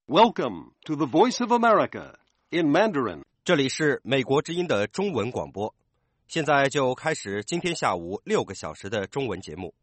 Welcome to the Voice of America in Mandarin. 这里是美国之音的中文广播，现在就开始今天下午6个小时的中文节目。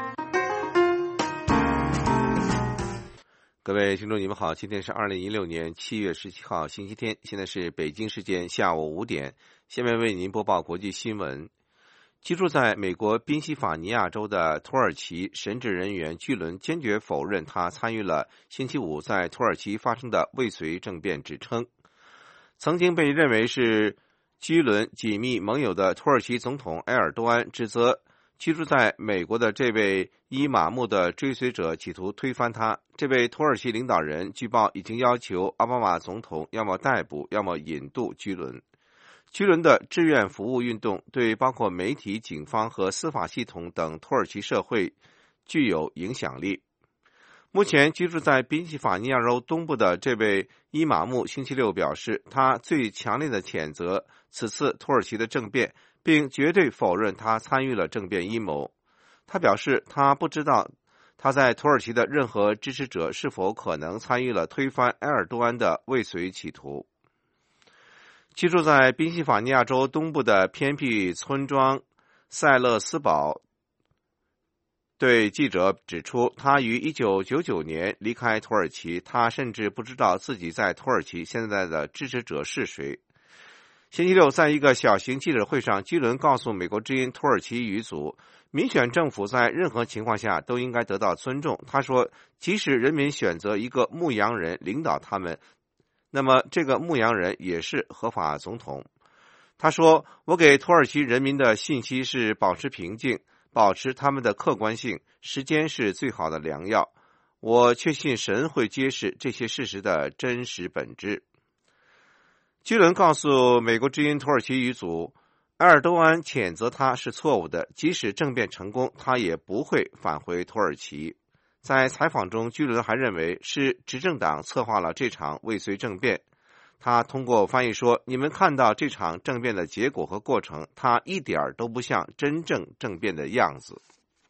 各位听众，你们好，今天是2016年7月17号，星期天，现在是北京时间下午5点。下面为您播报国际新闻。居住在美国宾夕法尼亚州的土耳其神职人员居伦坚决否认他参与了星期五在土耳其发生的未遂政变，指称曾经被认为是居伦紧密盟友的土耳其总统埃尔多安指责居住在美国的这位伊玛目的追随者企图推翻他。这位土耳其领导人据报已经要求奥巴马总统要么逮捕，要么引渡居伦。居伦的志愿服务运动对包括媒体、警方和司法系统等土耳其社会具有影响力。目前居住在宾夕法尼亚州东部的这位伊玛目星期六表示，他最强烈的谴责此次土耳其的政变，并绝对否认他参与了政变阴谋。他表示，他不知道他在土耳其的任何支持者是否可能参与了推翻埃尔多安的未遂企图。居住在宾夕法尼亚州东部的偏僻村庄塞勒斯堡对记者指出，他于1999年离开土耳其，他甚至不知道自己在土耳其现在的支持者是谁。星期六，在一个小型记者会上，居伦告诉美国之音土耳其语组，民选政府在任何情况下都应该得到尊重。他说，即使人民选择一个牧羊人领导他们，那么这个牧羊人也是合法总统。他说，我给土耳其人民的信息是保持平静，保持他们的客观性，时间是最好的良药。我确信神会揭示这些事实的真实本质。居伦告诉美国之音土耳其语组，埃尔多安谴责他是错误的，即使政变成功，他也不会返回土耳其。在采访中，居伦还认为是执政党策划了这场未遂政变。他通过翻译说，你们看到这场政变的结果和过程，它一点都不像真正政变的样子。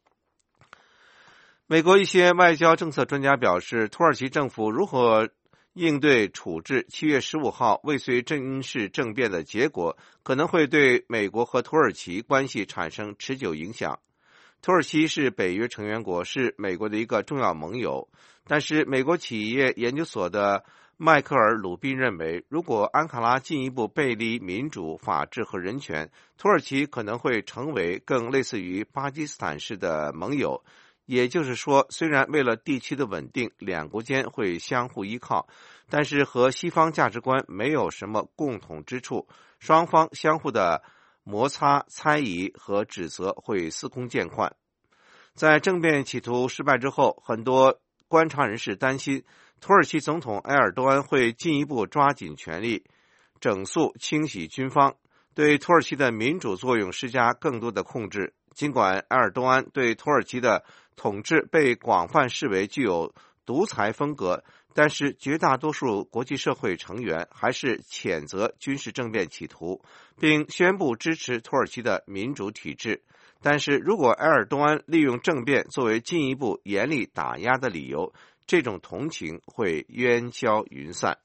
美国一些外交政策专家表示，土耳其政府如何应对处置7月15号未遂军事政变的结果，可能会对美国和土耳其关系产生持久影响。土耳其是北约成员国，是美国的一个重要盟友，但是美国企业研究所的迈克尔·鲁宾认为，如果安卡拉进一步背离民主、法治和人权，土耳其可能会成为更类似于巴基斯坦式的盟友。也就是说，虽然为了地区的稳定，两国间会相互依靠，但是和西方价值观没有什么共同之处，双方相互的摩擦、猜疑和指责会司空见惯。在政变企图失败之后，很多观察人士担心土耳其总统埃尔多安会进一步抓紧权力，整肃清洗军方，对土耳其的民主作用施加更多的控制。尽管埃尔多安对土耳其的统治被广泛视为具有独裁风格，但是绝大多数国际社会成员还是谴责军事政变企图，并宣布支持土耳其的民主体制。但是如果埃尔多安利用政变作为进一步严厉打压的理由，这种同情会烟消云散。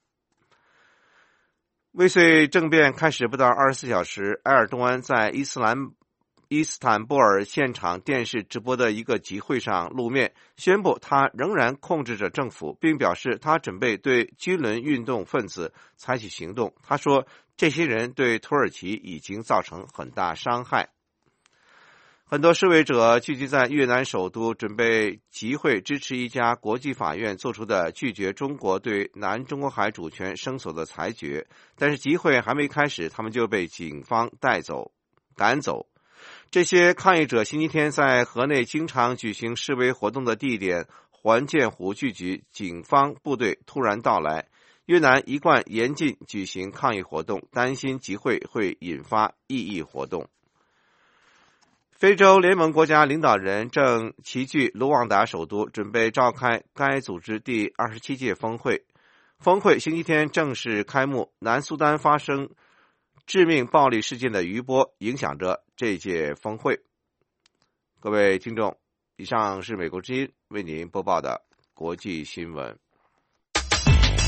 未遂政变开始不到24小时，埃尔多安在伊斯坦布尔现场电视直播的一个集会上露面，宣布他仍然控制着政府，并表示他准备对居伦运动分子采取行动。他说，这些人对土耳其已经造成很大伤害。很多示威者聚集在越南首都，准备集会支持一家国际法院做出的拒绝中国对南中国海主权声索的裁决。但是集会还没开始，他们就被警方赶走。这些抗议者星期天在河内经常举行示威活动的地点环建湖聚集，警方部队突然到来。越南一贯严禁举行抗议活动，担心集会会引发异议活动。非洲联盟国家领导人正齐聚卢旺达首都，准备召开该组织第27届峰会。峰会星期天正式开幕。南苏丹发生致命暴力事件的余波影响着这届峰会。各位听众，以上是美国之音为您播报的国际新闻。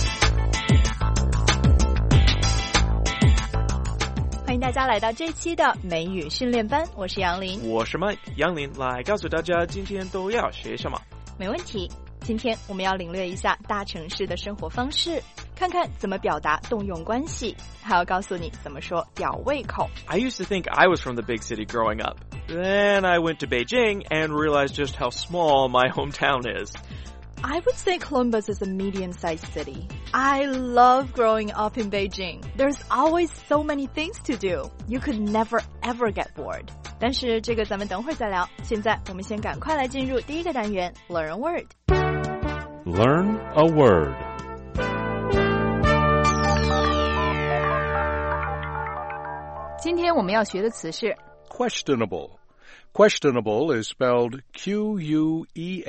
大家来到这期的美语训练班，我是杨林， 我是 Mike， 杨林来告诉大家今天都要学什么。 没问题。今天我们要领略一下大城市的生活方式，看看怎么表达动用关系，还要告诉你怎么说吊胃口。 I used to think I was from the big city growing up. Then I went to Beijing and realized just how small my hometown is. I would say Columbus is a medium-sized city. I love growing up in Beijing. There's always so many things to do. You could never ever get bored. 但是这个咱们等会儿再聊。现在我们先赶快来进入第一个单元 Learn a Word. Learn a word. 今天我们要学的词是 Questionable. Questionable is spelled Questionable.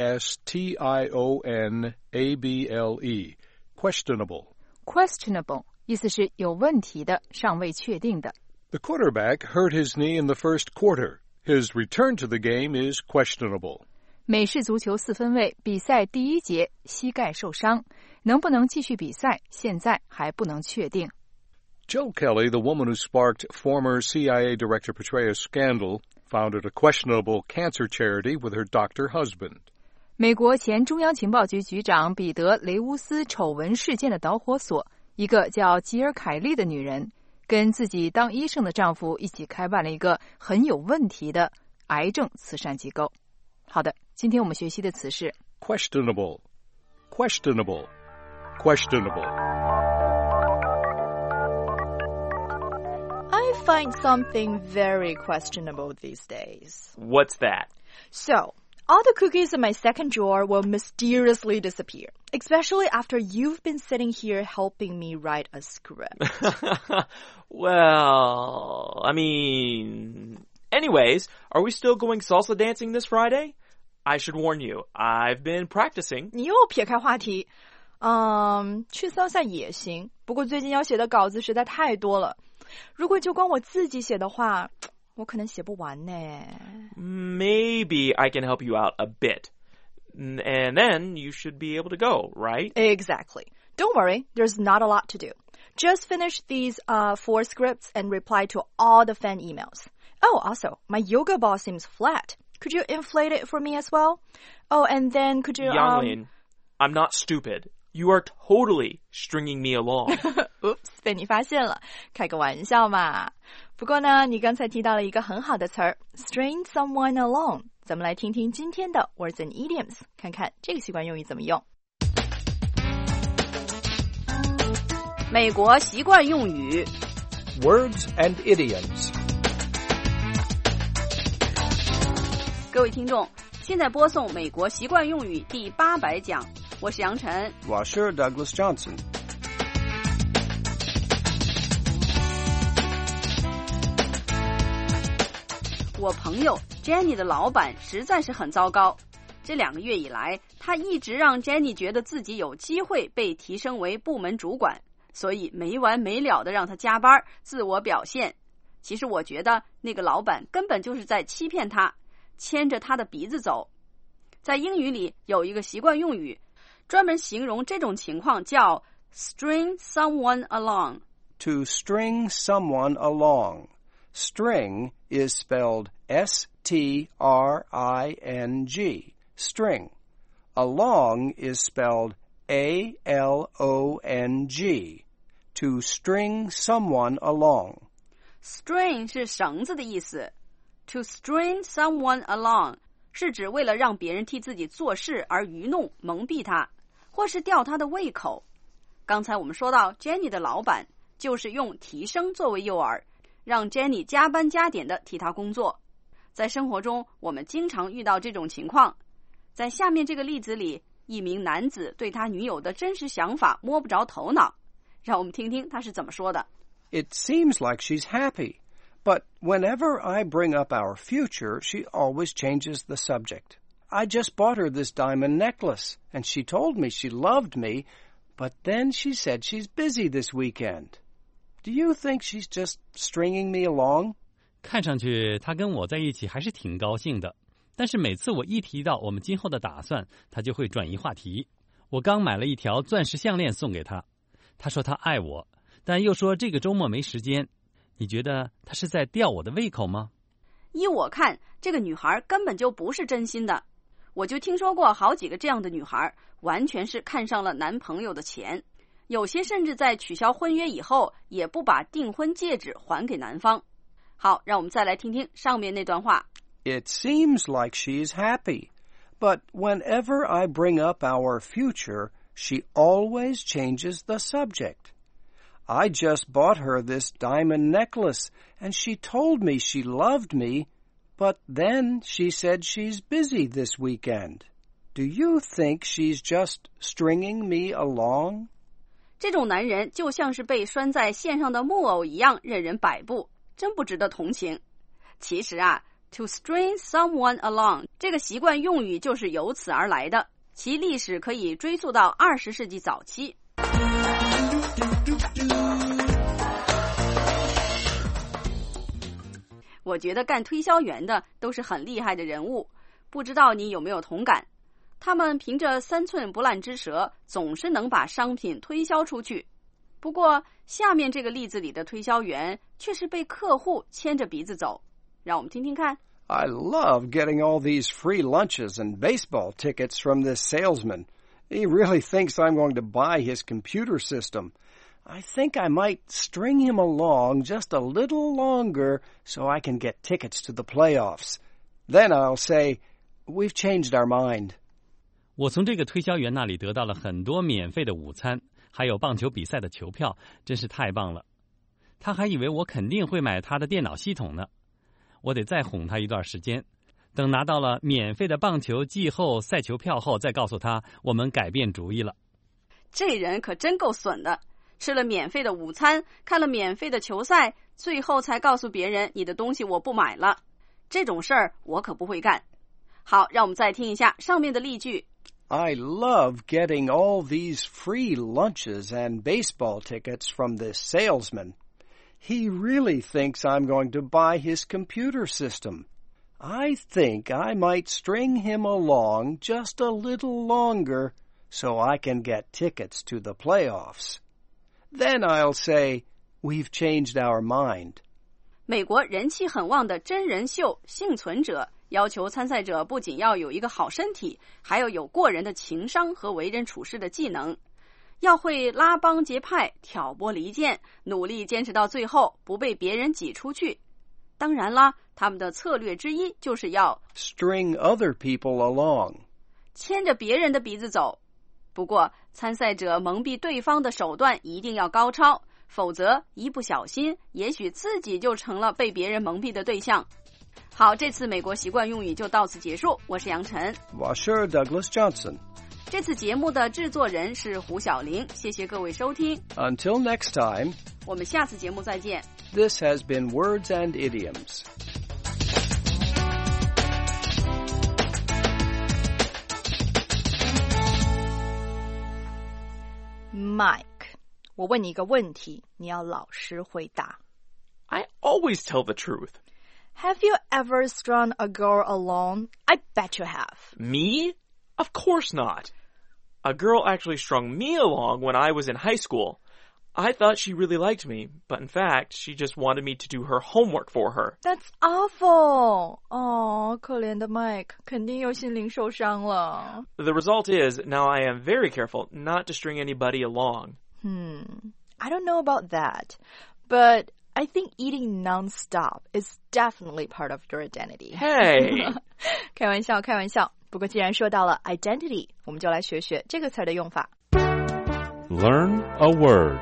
Questionable. questionable， 意思是有问题的，尚未确定的。 The quarterback hurt his knee in the first quarter. His return to the game is questionable. 美式足球四分卫比赛第一节膝盖受伤，能不能继续比赛，现在还不能确定。 Jill Kelly, the woman who sparked former CIA Director Petraeus' scandal, founded a questionable cancer charity with her doctor husband. 美国前中央情报局局长彼得·雷乌斯丑闻事件的导火索，一个叫吉尔·凯利的女人，跟自己当医生的丈夫一起开办了一个很有问题的癌症慈善机构。好的，今天我们学习的词是 Questionable. Questionable. Questionable. I find something very questionable these days. What's that? So, all the cookies in my second drawer will mysteriously disappear, especially after you've been sitting here helping me write a script. Well, I mean... Anyways, are we still going salsa dancing this Friday? I should warn you, I've been practicing. 你又撇开话题。去salsa也行，不过最近要写的稿子实在太多了。如果就光我自己写的话，我可能写不完呢。 Maybe I can help you out a bit. And then you should be able to go, right? Exactly. Don't worry, there's not a lot to do. Just finish these 4 scripts and reply to all the fan emails. Oh, also, my yoga ball seems flat. Could you inflate it for me as well? Oh, and then could you... Yanglin, I'm not stupid. You are totally stringing me along. Oops, 被你发现了，开个玩笑嘛。不过呢，你刚才提到了一个很好的词儿 string someone along。咱们来听听今天的 words and idioms， 看看这个习惯用语怎么用。 美国习惯用语 Words and idioms. 各位听众，现在播送美国习惯用语第800讲，我是杨晨， 我是 Douglas Johnson. 我朋友 Jenny 的老板实在是很糟糕。这2个月以来，他一直让 Jenny 觉得自己有机会被提升为部门主管，所以没完没了的让他加班，自我表现。其实我觉得那个老板根本就是在欺骗他，牵着他的鼻子走。在英语里有一个习惯用语，专门形容这种情况，叫 string someone along. To string someone along. String is spelled S-T-R-I-N-G. String. Along is spelled A-L-O-N-G. To string someone along. String 是绳子的意思。To string someone along 是指为了让别人替自己做事而愚弄、蒙蔽他，或是吊他的胃口。刚才我们说到 Jenny 的老板就是用提升作为诱饵，让 Jenny 加班加点的替他工作。在生活中我们经常遇到这种情况。在下面这个例子里，一名男子对他女友的真实想法摸不着头脑，让我们听听他是怎么说的。 It seems like she's happy, but whenever I bring up our future, she always changes the subject. I just bought her this diamond necklace, and she told me she loved me, but then she said she's busy this weekend. Do you think she's just stringing me along? 看上去她跟我在一起还是挺高兴的，但是每次我一提到我们今后的打算，她就会转移话题。我刚买了一条钻石项链送给她，她说她爱我，但又说这个周末没时间。 你觉得他是在吊我的胃口吗？ 依我看，这个女孩根本就不是真心的。我就听说过好几个这样的女孩，完全是看上了男朋友的钱，有些甚至在取消婚约以后，也不把订婚戒指还给男方。好，让我们再来听听上面那段话。 It seems like she's happy, but whenever I bring up our future, she always changes the subject. I just bought her this diamond necklace, and she told me she loved me, but then she said she's busy this weekend. Do you think she's just stringing me along? 这种男人就像是被拴在线上的木偶一样任人摆布，真不值得同情。其实啊 to string someone along 这个习惯用语就是由此而来的，其历史可以追溯到20世纪早期。我觉得干推销员的都是很厉害的人物，不知道你有没有同感？他们凭着3寸不烂之舌，总是能把商品推销出去。不过，下面这个例子里的推销员却是被客户牵着鼻子走。让我们听听看。 I love getting all these free lunches and baseball tickets from this salesman. He really thinks I'm going to buy his computer system.I think I might string him along just a little longer so I can get tickets to the playoffs. Then I'll say, we've changed our mind. 我从这个推销员那里得到了很多免费的午餐，还有棒球比赛的球票，真是太棒了。他还以为我肯定会买他的电脑系统呢。我得再哄他一段时间，等拿到了免费的棒球季后赛球票后，再告诉他我们改变主意了。 这人可真够损的。吃了免费的午餐，看了免费的球赛，最后才告诉别人你的东西我不买了。这种事儿我可不会干。好，让我们再听一下上面的例句。 I love getting all these free lunches and baseball tickets from this salesman. He really thinks I'm going to buy his computer system. I think I might string him along just a little longer so I can get tickets to the playoffs.Then I'll say, we've changed our mind. 美国人气很旺的真人秀《幸存者》要求参赛者不仅要有一个好身体，还要有过人的情商和为人处事的技能，要会拉帮结派、挑拨离间，努力坚持到最后，不被别人挤出去。当然啦，他们的策略之一就是要 string other people along， 牵着别人的鼻子走。不过，参赛者蒙蔽对方的手段一定要高超，否则一不小心，也许自己就成了被别人蒙蔽的对象。好，这次美国习惯用语就到此结束。我是杨晨， 我是 Douglas Johnson。 这次节目的制作人是胡小玲，谢谢各位收听。 Until next time， 我们下次节目再见。 This has been Words and Idioms. Mike， 我问你一个问题，你要老实回答。 I always tell the truth. Have you ever strung a girl along? I bet you have. Me? Of course not. A girl actually strung me along when I was in high school. I thought she really liked me, but in fact, she just wanted me to do her homework for her. That's awful. 哦，可怜的 Mike， 肯定又心灵受伤了。 The result is, now I am very careful not to string anybody along. I don't know about that, but I think eating non-stop is definitely part of your identity. Hey! 开玩笑，开玩笑。不过既然说到了 identity， 我们就来学学这个词的用法。 Learn a word.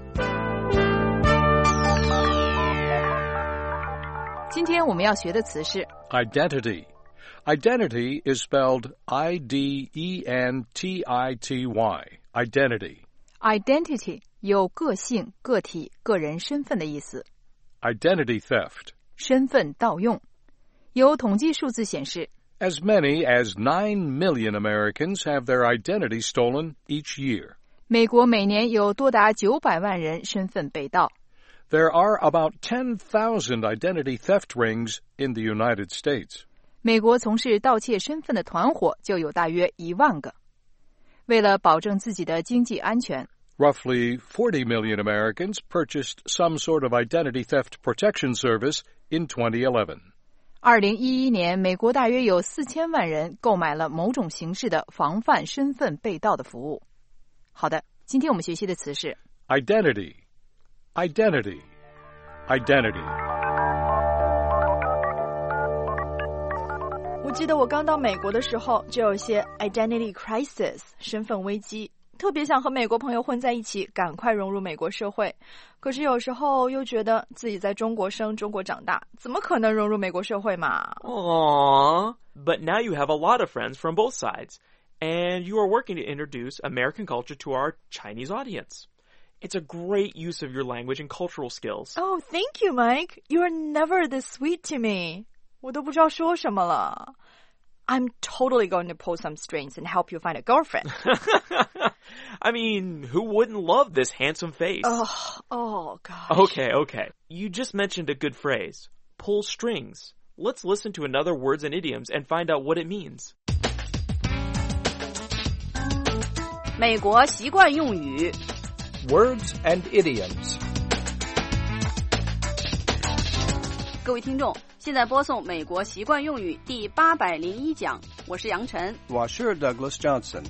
今天我们要学的词是 Identity. Identity is spelled I-D-E-N-T-I-T-Y. Identity. identity 有个性、个体、个人身份的意思。 Identity theft. 身份盗用。有统计数字显示 As many as 9 million Americans have their identity stolen each year. 美国每年有多达900万人身份被盗。 There are about 10,000 identity theft rings in the United States. 美国从事盗窃身份的团伙就有大约1万个。为了保证自己的经济安全 Roughly 40 million Americans purchased some sort of identity theft protection service in 2011. 2011年，美国大约有4000万人购买了某种形式的防范身份被盗的服务。好的，今天我们学习的词是 Identity, identity, identity. 我记得我刚到美国的时候，就有些 identity crisis 身份危机，特别想和美国朋友混在一起，赶快融入美国社会。可是有时候又觉得自己在中国生，中国长大，怎么可能融入美国社会嘛？ Aww, but now you have a lot of friends from both sides, and you are working to introduce American culture to our Chinese audience. It's a great use of your language and cultural skills. Oh, thank you, Mike. You are never this sweet to me. 我都不知道说什么了。I'm totally going to pull some strings and help you find a girlfriend. I mean, who wouldn't love this handsome face? Oh, gosh. Okay. You just mentioned a good phrase. Pull strings. Let's listen to another words and idioms and find out what it means. 美国习惯用语 Words and idioms. 各位听众，现在播送美国习惯用语第801讲，我是杨晨， 我是 Douglas Johnson.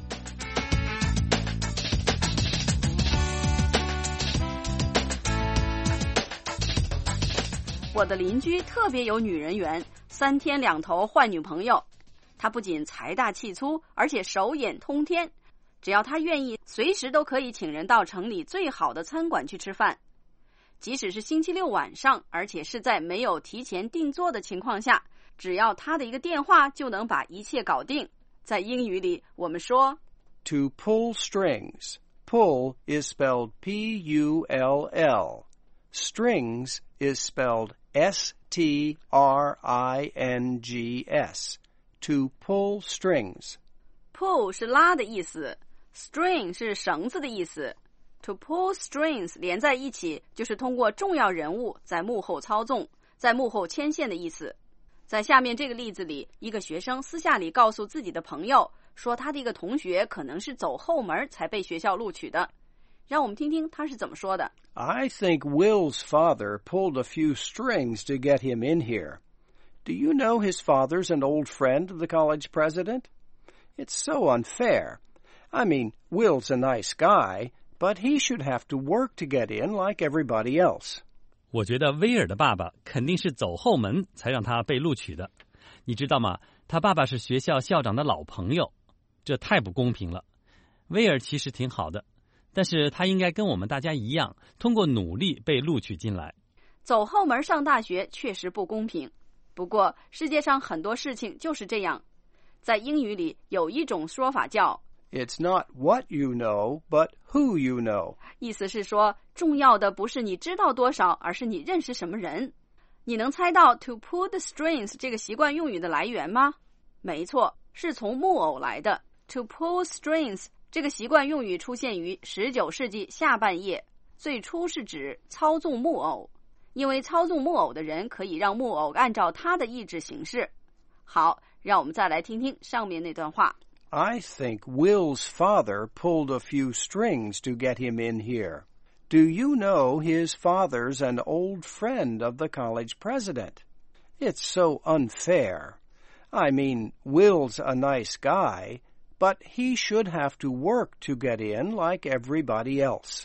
我的邻居特别有女人缘，3天2头换女朋友。他不仅财大气粗，而且手眼通天，只要他愿意，随时都可以请人到城里最好的餐馆去吃饭。即使是星期六晚上，而且是在没有提前订座的情况下，只要他的一个电话就能把一切搞定。在英语里，我们说 To pull strings. Pull is spelled P-U-L-L. Strings is spelled S-T-R-I-N-G-S. To pull strings. Pull 是拉的意思， String 是绳子的意思。To pull strings 连在一起，就是通过重要人物在幕后操纵，在幕后牵线的意思。在下面这个例子里，一个学生私下里告诉自己的朋友，说他的一个同学可能是走后门才被学校录取的。让我们听听他是怎么说的。 I think Will's father pulled a few strings to get him in here. Do you know his father's an old friend of the college president? It's so unfair. I mean, Will's a nice guy.But he should have to work to get in like everybody else. 我觉得威尔的爸爸肯定是走后门才让他被录取的。你知道吗？他爸爸是学校校长的老朋友，这太不公平了。威尔其实挺好的，但是他应该跟我们大家一样，通过努力被录取进来。 走后门上大学确实不公平，不过世界上很多事情就是这样。在英语里有一种说法叫 It's not what you know, but who you know. 意思是说，重要的不是你知道多少，而是你认识什么人。你能猜到 to pull the strings 这个习惯用语的来源吗？没错，是从木偶来的。To pull strings 这个习惯用语出现于19世纪下半叶，最初是指操纵木偶，因为操纵木偶的人可以让木偶按照他的意志行事。好，让我们再来听听上面那段话。 I think Will's father pulled a few strings to get him in here. Do you know his father's an old friend of the college president? It's so unfair. I mean, Will's a nice guy, but he should have to work to get in like everybody else.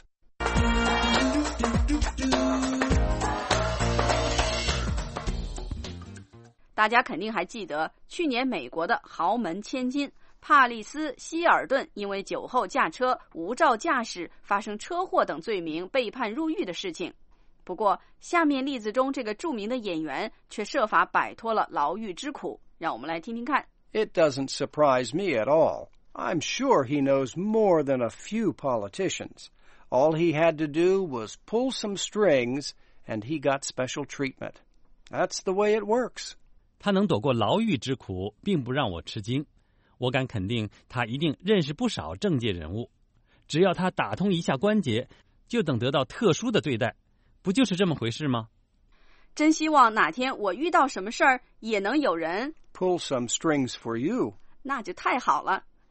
大家肯定还记得，去年美国的豪门千金帕丽斯·希尔顿因为酒后驾车、无照驾驶、发生车祸等罪名被判入狱的事情。不过，下面例子中这个著名的演员却设法摆脱了牢狱之苦。让我们来听听看。 It doesn't surprise me at all. I'm sure he knows more than a few politicians. All he had to do was pull some strings, and he got special treatment. That's the way it works. 他能躲过牢狱之苦，并不让我吃惊。我敢肯定，他一定认识不少政界人物。只要他打通一下关节，就等得到特殊的对待，不就是这么回事吗？ 真希望哪天我遇到什么事儿，也能有人 pull some strings for you. 那就太好了。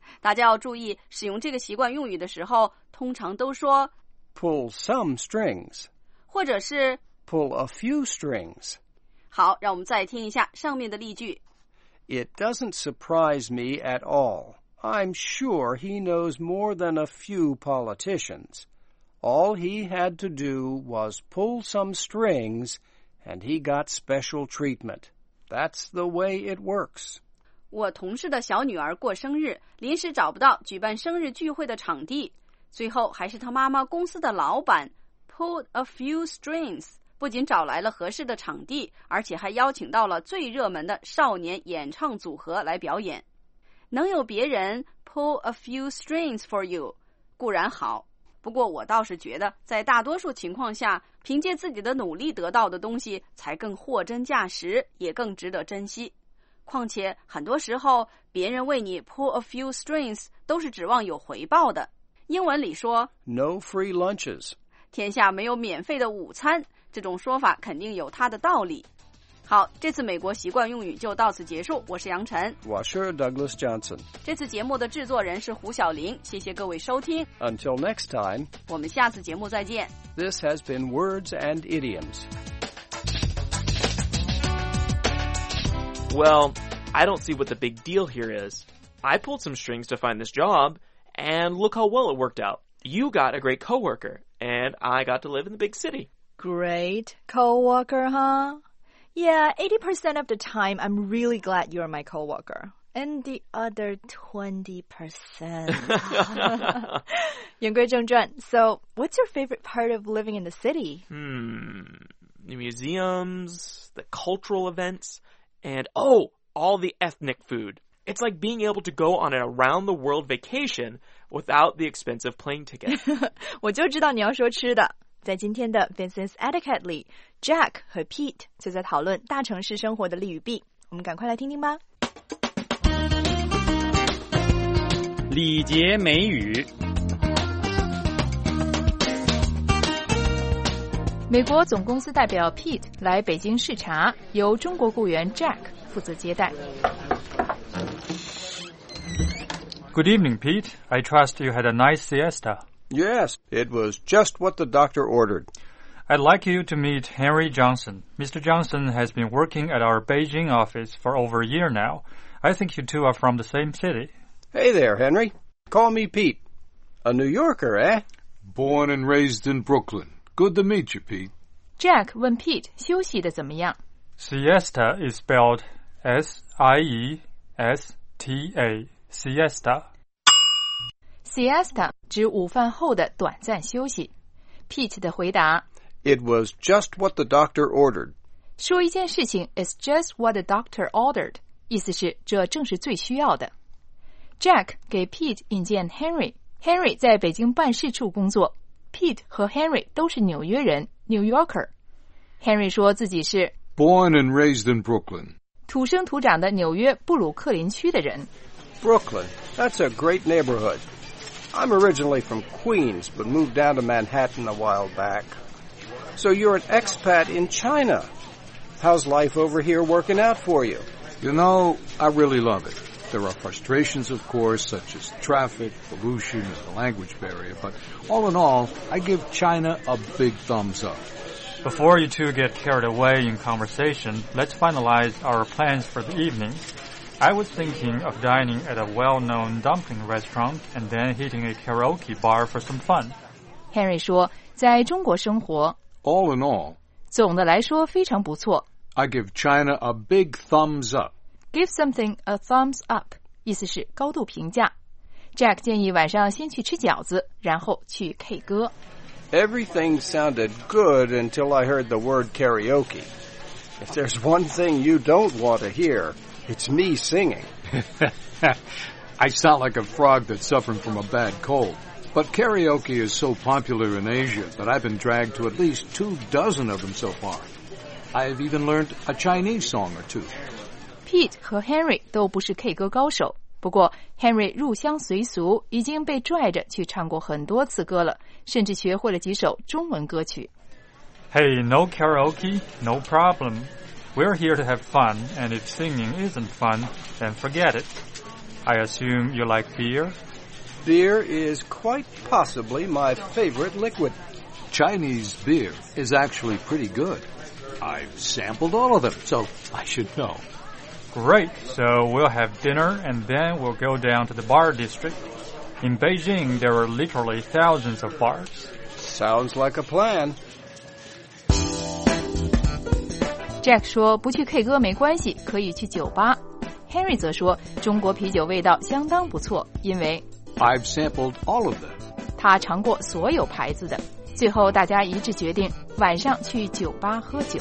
大家要注意，使用这个习惯用语的时候，通常都说 pull some strings 或者是 pull a few strings. 好，让我们再听一下上面的例句。 It doesn't surprise me at all. I'm sure he knows more than a few politicians. All he had to do was pull some strings, and he got special treatment. That's the way it works. 我同事的小女儿过生日，临时找不到举办生日聚会的场地，最后还是他妈妈公司的老板 pulled a few strings， 不仅找来了合适的场地，而且还邀请到了最热门的少年演唱组合来表演。能有别人 pull a few strings for you 固然好，不过我倒是觉得在大多数情况下，凭借自己的努力得到的东西才更货真价实，也更值得珍惜。况且很多时候别人为你 pull a few strings 都是指望有回报的。英文里说 No free lunches. 天下没有免费的午餐，这种说法肯定有它的道理。好，这次美国习惯用语就到此结束。我是杨晨， 我是 Douglas Johnson。 这次节目的制作人是胡小玲，谢谢各位收听。 Until next time, 我们下次节目再见。 This has been Words and Idioms. Well, I don't see what the big deal here is. I pulled some strings to find this job, and look how well it worked out. You got a great coworker, and I got to live in the big city. Great coworker, huh? Yeah, 80% of the time, I'm really glad you're my coworker. And the other 20%. 言归正传, so what's your favorite part of living in the city? The museums, the cultural events, and all the ethnic food. It's like being able to go on an around-the-world vacation without the expensive plane ticket. 我就知道你要说吃的。在今天的 Business Etiquette 里 Jack 和 Pete 就在讨论大城市生活的利与弊，我们赶快来听听吧。 礼节美语。 美国总公司代表 Pete 来北京视察，由中国雇员 Jack 负责接待。 Good evening, Pete. I trust you had a nice siesta. Yes, it was just what the doctor ordered. I'd like you to meet Henry Johnson. Mr. Johnson has been working at our Beijing office for over a year now. I think you two are from the same city. Hey there, Henry. Call me Pete. A New Yorker, eh? Born and raised in Brooklyn. Good to meet you, Pete. Jack 问 Pete 休息的怎么样？ Siesta is spelled S-I-E-S-T-A. Siesta. Siesta 指午饭后的短暂休息。Pete 的回答 It was just what the doctor ordered. 说一件事情 is just what the doctor ordered， 意思是这正是最需要的。Jack 给 Pete 引荐 Henry 在北京办事处工作。Pete 和 Henry 都是纽约人 New Yorker。 Henry 说自己是 Born and raised in Brooklyn. 土生土长的纽约布鲁克林区的人。 Brooklyn, that's a great neighborhood. I'm originally from Queens, but moved down to Manhattan a while back. So you're an expat in China. How's life over here working out for you? You know, I really love it. There are frustrations, of course, such as traffic, pollution, and the language barrier, but all in all, I give China a big thumbs up. Before you two get carried away in conversation, let's finalize our plans for the evening. I was thinking of dining at a well-known dumpling restaurant and then hitting a karaoke bar for some fun. Henry 说在中国生活 All in all, 总的来说非常不错。 I give China a big thumbs up. Give something a thumbs up 意思是高度评价。 Jack 建议晚上先去吃饺子，然后去 K 歌。 Everything sounded good until I heard the word karaoke. If there's one thing you don't want to hear, it's me singing. I sound like a frog that's suffering from a bad cold. But karaoke is so popular in Asia that I've been dragged to at least 24 of them so far. I've even learned a Chinese song or two. Pete 和 Henry 都不是 K 歌高手，不过 Henry 入乡随俗，已经被拽着去唱过很多次歌了，甚至学会了几首中文歌曲。 Hey, no karaoke? No problem. We're here to have fun, and if singing isn't fun, then forget it. I assume you like beer? Beer is quite possibly my favorite liquid. Chinese beer is actually pretty good. I've sampled all of them, so I should know. Great. So we'll have dinner and then we'll go down to the bar district. In Beijing, there are literally thousands of bars. Sounds like a plan. Jack 说不去 K 歌没关系，可以去酒吧。Henry 则说中国啤酒味道相当不错，因为 I've sampled all of them. 他尝过所有牌子的。最后大家一致决定晚上去酒吧喝酒。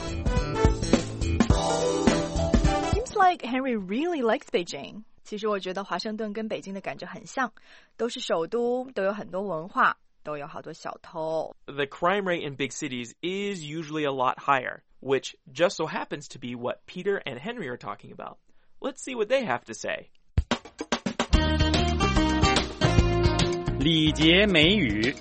Seems like Henry really likes Beijing. 其实我觉得华盛顿跟北京的感觉很像，都是首都，都有很多文化，都有好多小偷。 The crime rate in big cities is usually a lot higher, which just so happens to be what Peter and Henry are talking about. Let's see what they have to say. 礼节美语。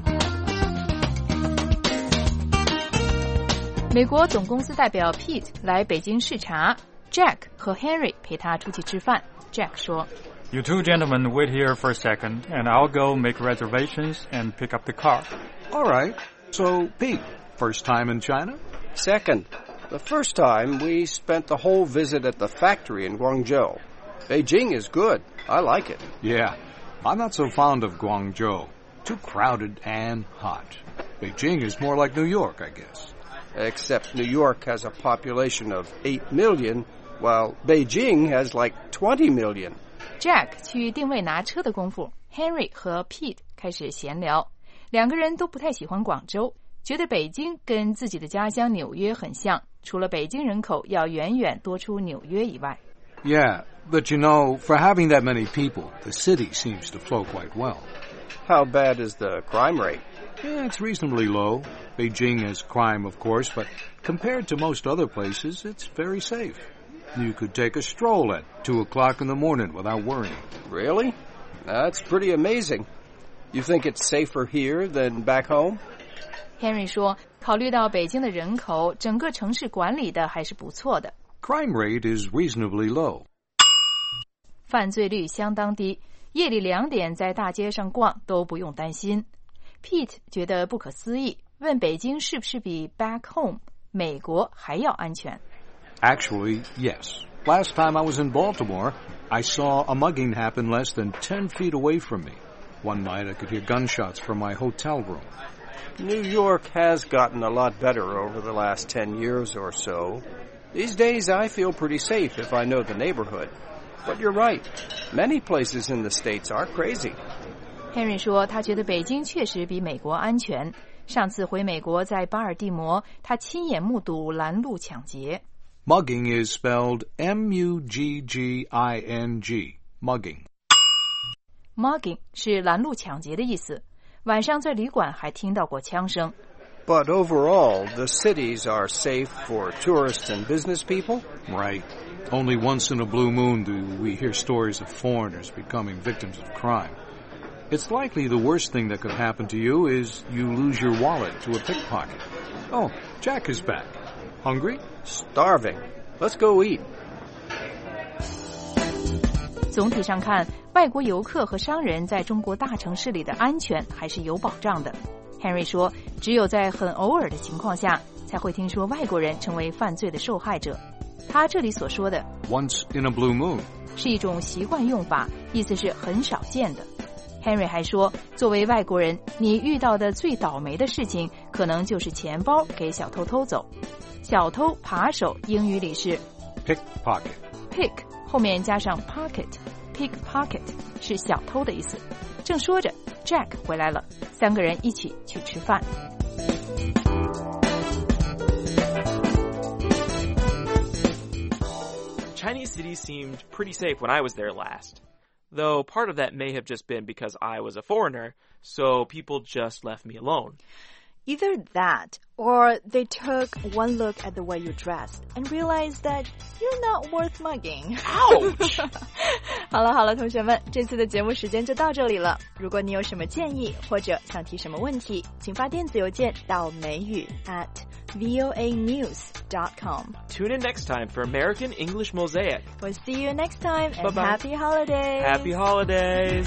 美国总公司代表 Pete 来北京视察 ，Jack 和 Henry 陪他出去吃饭。Jack 说 You two gentlemen wait here for a second, and I'll go make reservations and pick up the car. All right. So, Pete, first time in China? Second, the first time we spent the whole visit at the factory in Guangzhou. Beijing is good. I like it. Yeah. I'm not so fond of Guangzhou. Too crowded and hot. Beijing is more like New York, I guess. Except New York has a population of 8 million, while Beijing has like 20 million. Jack 去定位拿车的功夫 ，Henry 和 Pete 开始闲聊。两个人都不太喜欢广州，觉得北京跟自己的家乡纽约很像，除了北京人口要远远多出纽约以外。 Yeah, but you know, for having that many people, the city seems to flow quite well. How bad is the crime rate? Yeah, it's reasonably low. Beijing has crime, of course, but compared to most other places, it's very safe. You could take a stroll at 2 o'clock in the morning without worrying. Really? That's pretty amazing. You think it's safer here than back home? Henry 说，考虑到北京的人口，整个城市管理的还是不错的。 Crime rate is reasonably low. 犯罪率相当低，夜里2点在大街上逛都不用担心。Pete 觉得不可思议，问北京是不是比 back home 美国还要安全？ Actually, yes. Last time I was in Baltimore, I saw a mugging happen less than 10 feet away from me. One night I could hear gunshots from my hotel room. New York has gotten a lot better over the last 10 years or so. These days I feel pretty safe if I know the neighborhood. But you're right. Many places in the States are crazy. Henry 说他觉得北京确实比美国安全。上次回美国在巴尔的摩，他亲眼目睹拦路抢劫。 Mugging is spelled M-U-G-G-I-N-G. Mugging. Mugging 是拦路抢劫的意思。晚上在旅馆还听到过枪声。 But overall, the cities are safe for tourists and business people? Right. Only once in a blue moon do we hear stories of foreigners becoming victims of crime. It's likely the worst thing that could happen to you is you lose your wallet to a pickpocket. Oh, Jack is back. Hungry? Starving. Let's go eat. 总体上看，外国游客和商人在中国大城市里的安全还是有保障的。Henry 说，只有在很偶尔的情况下，才会听说外国人成为犯罪的受害者。他这里所说的 once in a blue moon 是一种习惯用法，意思是很少见的。Henry 还说，作为外国人，你遇到的最倒霉的事情，可能就是钱包给小偷偷走。小偷扒手英语里是 pickpocket。 pick 后面加上 pocket，pickpocket 是小偷的意思。正说着 ，Jack 回来了，三个人一起去吃饭。 Chinese cities seemed pretty safe when I was there last. Though part of that may have just been because I was a foreigner, so people just left me alone. Either that, or they took one look at the way you dressed and realized that you're not worth mugging. Ouch! 好了，同学们，这次的节目时间就到这里了。如果你有什么建议或者想提什么问题，请发电子邮件到美语 @voanews.com. Tune in next time for American English Mosaic. We'll see you next time and Bye-bye. happy holidays. Happy holidays.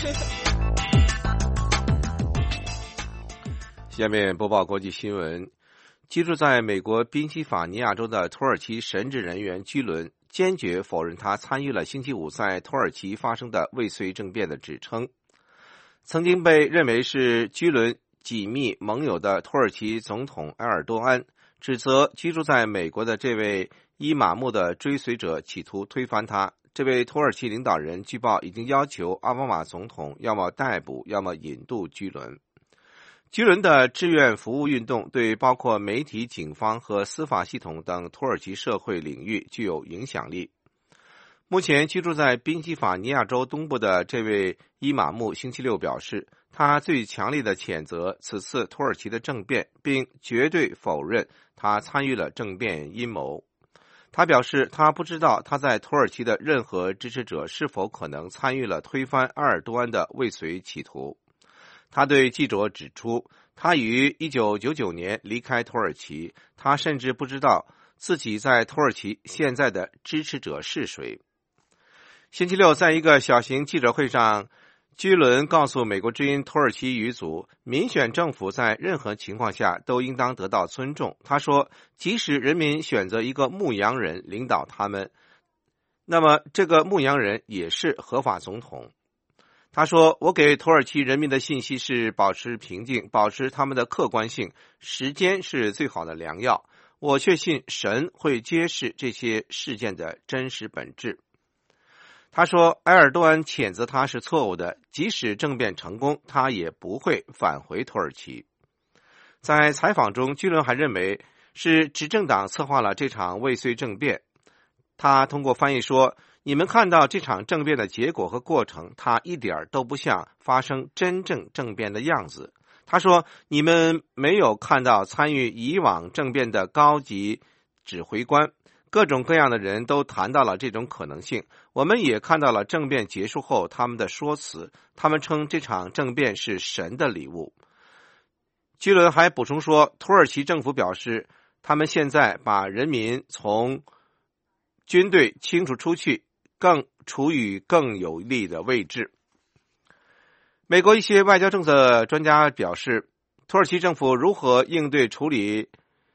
下面播报国际新闻。居住在美国宾夕法尼亚州的土耳其神职人员居伦坚决否认他参与了星期五在土耳其发生的未遂政变的指称。曾经被认为是居伦紧密盟友的土耳其总统埃尔多安指责居住在美国的这位伊玛目的追随者企图推翻他。这位土耳其领导人据报已经要求奥巴马总统要么逮捕要么引渡居伦。居伦的志愿服务运动对包括媒体、警方和司法系统等土耳其社会领域具有影响力。目前居住在宾夕法尼亚州东部的这位伊玛目星期六表示，他最强烈的谴责此次土耳其的政变，并绝对否认他参与了政变阴谋。他表示，他不知道他在土耳其的任何支持者是否可能参与了推翻埃尔多安的未遂企图。他对记者指出，他于1999年离开土耳其，他甚至不知道自己在土耳其现在的支持者是谁。星期六，在一个小型记者会上，居伦告诉美国之音土耳其语组，民选政府在任何情况下都应当得到尊重。他说，即使人民选择一个牧羊人领导他们，那么这个牧羊人也是合法总统。他说，我给土耳其人民的信息是保持平静，保持他们的客观性，时间是最好的良药。我确信神会揭示这些事件的真实本质。他说，埃尔多安谴责他是错误的，即使政变成功，他也不会返回土耳其。在采访中，居伦还认为是执政党策划了这场未遂政变。他通过翻译说，你们看到这场政变的结果和过程，它一点都不像发生真正政变的样子。他说，你们没有看到参与以往政变的高级指挥官，各种各样的人都谈到了这种可能性。我们也看到了政变结束后他们的说辞，他们称这场政变是神的礼物。居伦还补充说，土耳其政府表示，他们现在把人民从军队清除出去，处于更有利的位置。美国一些外交政策专家表示，土耳其政府如何应对处理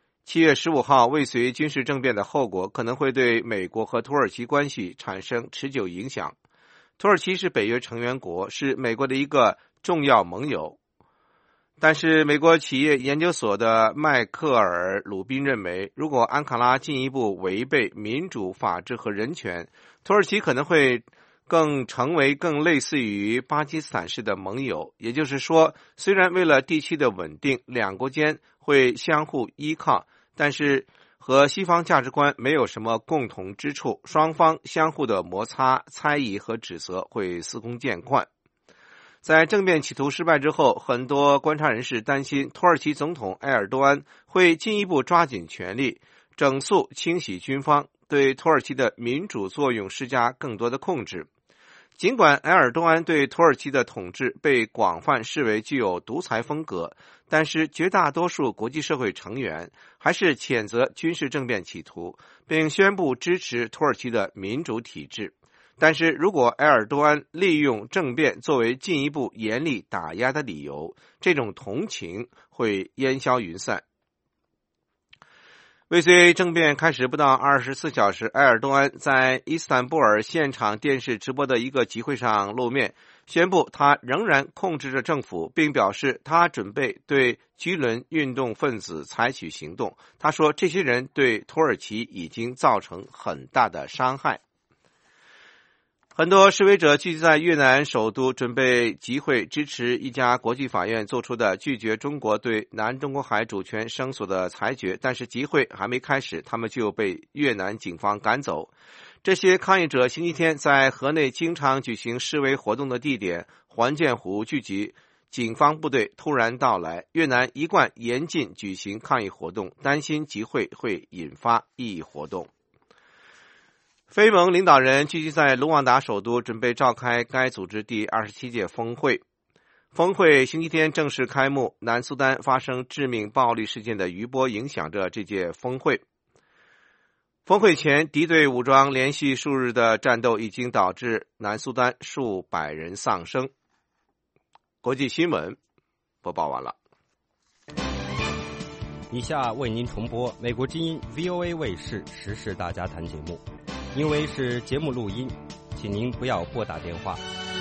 7月15号未遂军事政变的后果，可能会对美国和土耳其关系产生持久影响。土耳其是北约成员国，是美国的一个重要盟友。但是美国企业研究所的迈克尔·鲁宾认为，如果安卡拉进一步违背民主、法治和人权，土耳其可能会成为更类似于巴基斯坦式的盟友。也就是说，虽然为了地区的稳定，两国间会相互依靠，但是和西方价值观没有什么共同之处，双方相互的摩擦、猜疑和指责会司空见惯。在政变企图失败之后，很多观察人士担心土耳其总统埃尔多安会进一步抓紧权力，整肃清洗军方，对土耳其的民主作用施加更多的控制。尽管埃尔多安对土耳其的统治被广泛视为具有独裁风格，但是绝大多数国际社会成员还是谴责军事政变企图，并宣布支持土耳其的民主体制。但是如果埃尔多安利用政变作为进一步严厉打压的理由，这种同情会烟消云散。未遂政变开始不到24小时，埃尔多安在伊斯坦布尔现场电视直播的一个集会上露面，宣布他仍然控制着政府，并表示他准备对居伦运动分子采取行动。他说，这些人对土耳其已经造成很大的伤害。很多示威者聚集在越南首都，准备集会支持一家国际法院做出的拒绝中国对南中国海主权声索的裁决，但是集会还没开始，他们就被越南警方赶走。这些抗议者星期天在河内经常举行示威活动的地点环建湖聚集， 警方部队突然到来，越南一贯严禁举行抗议活动，担心集会会引发异议活动。非盟领导人聚集在卢旺达首都，准备召开该组织第27届峰会。峰会星期天正式开幕，南苏丹发生致命暴力事件的余波影响着这届峰会。峰会前，敌对武装连续数日的战斗已经导致南苏丹数百人丧生。国际新闻播报完了。 以下为您重播美国之音 VOA 卫视时事大家谈节目。因为是节目录音，请您不要拨打电话。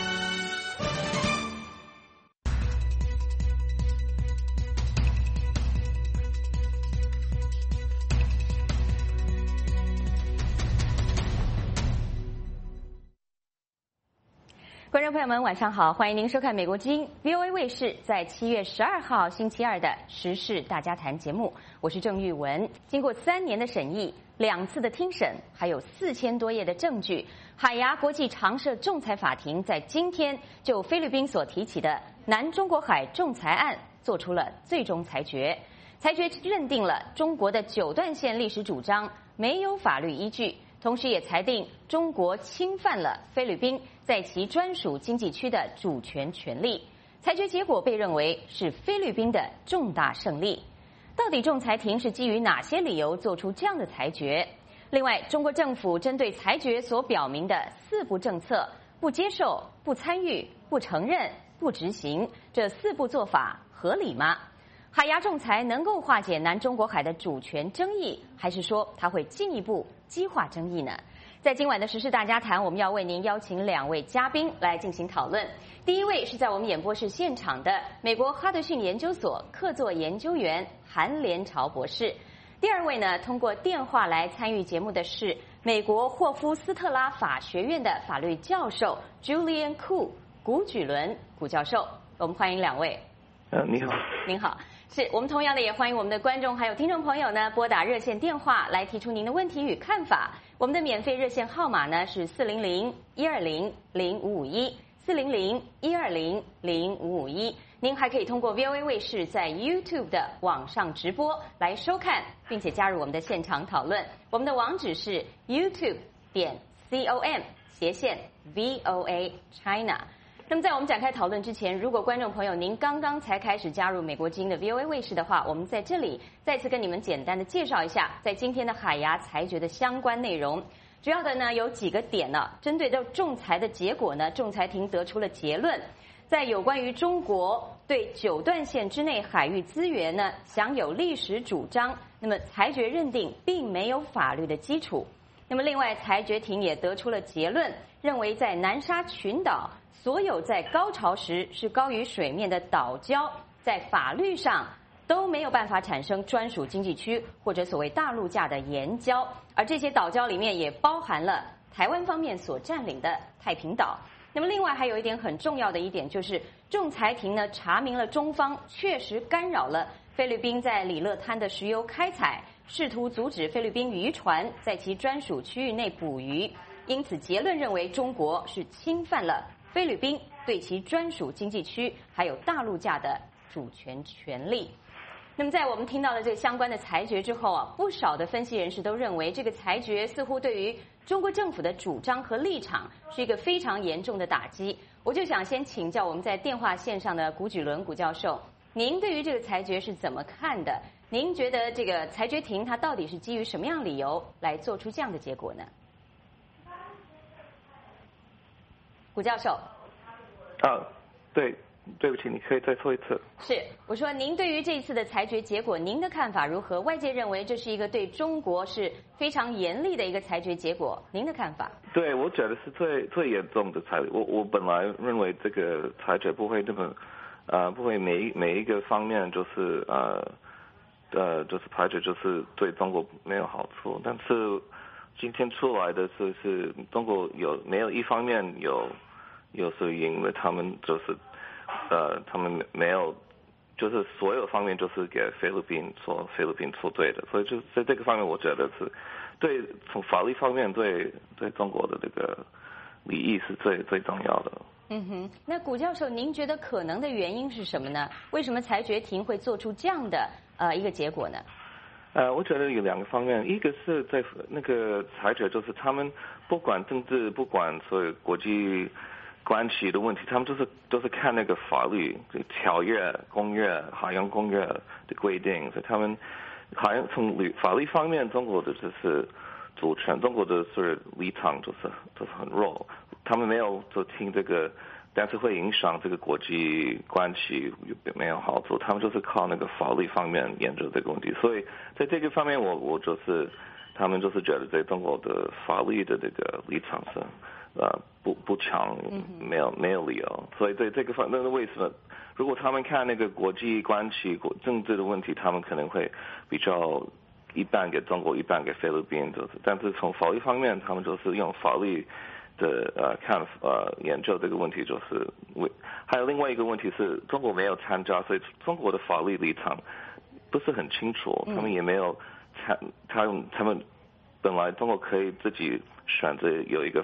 观众朋友们，晚上好，欢迎您收看美国之音 VOA 卫视在7月12号星期二的时事大家谈节目，我是郑玉文。经过3年的审议，2次的听审，还有4000多页的证据，海牙国际常设仲裁法庭在今天就菲律宾所提起的南中国海仲裁案做出了最终裁决。裁决认定了中国的9段线历史主张没有法律依据，同时也裁定中国侵犯了菲律宾在其专属经济区的主权权利。裁决结果被认为是菲律宾的重大胜利。到底仲裁庭是基于哪些理由做出这样的裁决？另外，中国政府针对裁决所表明的4不政策——不接受、不参与、不承认、不执行，这4不做法合理吗？海牙仲裁能够化解南中国海的主权争议，还是说它会进一步激化争议呢？在今晚的时事大家谈，我们要为您邀请2位嘉宾来进行讨论。第一位是在我们演播室现场的美国哈德逊研究所客座研究员韩连朝博士。第2位呢，通过电话来参与节目的是美国霍夫斯特拉法学院的法律教授 Julian Koo 古举伦古教授。我们欢迎2位。 你好。 您好。是我们同样的也欢迎我们的观众还有听众朋友呢拨打热线电话来提出您的问题与看法。我们的免费热线号码呢是400-120-0551，400-120-0551。您还可以通过 VOA 卫视在 YouTube 的网上直播来收看，并且加入我们的现场讨论。我们的网址是 youtube.com/VOA China。那么在我们展开讨论之前，如果观众朋友您刚刚才开始加入美国之音的 VOA 卫视的话，我们在这里再次跟你们简单的介绍一下在今天的海牙裁决的相关内容。主要的呢有几个点呢，针对这仲裁的结果呢，仲裁庭得出了结论，在有关于中国对9段线之内海域资源呢享有历史主张，那么裁决认定并没有法律的基础。那么另外裁决庭也得出了结论，认为在南沙群岛所有在高潮时是高于水面的岛礁，在法律上都没有办法产生专属经济区或者所谓大陆架的岩礁，而这些岛礁里面也包含了台湾方面所占领的太平岛。那么另外还有一点很重要的一点，就是仲裁庭呢查明了中方确实干扰了菲律宾在里勒滩的石油开采，试图阻止菲律宾渔船在其专属区域内捕鱼，因此结论认为中国是侵犯了菲律宾对其专属经济区还有大陆架的主权权利。那么在我们听到了这个相关的裁决之后啊，不少的分析人士都认为这个裁决似乎对于中国政府的主张和立场是一个非常严重的打击。我就想先请教我们在电话线上的古举伦古教授，您对于这个裁决是怎么看的？您觉得这个裁决庭它到底是基于什么样理由来做出这样的结果呢？古教授。 对不起，你可以再说一次。 是，我说您对于这一次的裁决结果，您的看法如何？外界认为这是一个对中国是非常严厉的一个裁决结果，您的看法？ 对，我觉得是最严重的裁决。我本来认为这个裁决不会那么不会每一个方面就是就是裁决就是对中国没有好处，但是今天出来的是中国没有一方面有是赢了，他们就是他们没有，就是所有方面就是给菲律宾错对的，所以就在这个方面，我觉得是对从法律方面对中国的这个利益是最重要的。 那古教授，您觉得可能的原因是什么呢？为什么裁决庭会做出这样的一个结果呢？ 我觉得有2个方面，一个是在那个裁决，就是他们不管政治，不管所有国际关系的问题，他们都是看那个法律、条约、公约、海洋公约的规定，所以他们好像从法律方面，中国的就是主权，中国的是立场就是很弱，他们没有就听这个。但是会影响这个国际关系没有好处，他们就是靠那个法律方面研究这个问题，所以在这个方面我就是他们就是觉得在中国的法律的这个立场是不强，没有理由，所以在这个方面，那为什么如果他们看那个国际关系、政治的问题，他们可能会比较一半给中国，一半给菲律宾，但是从法律方面，他们就是用法律的研究这个问题，就是还有另外一个问题是中国没有参加，所以中国的法律立场不是很清楚，他们也没有他们本来中国可以自己选择有一个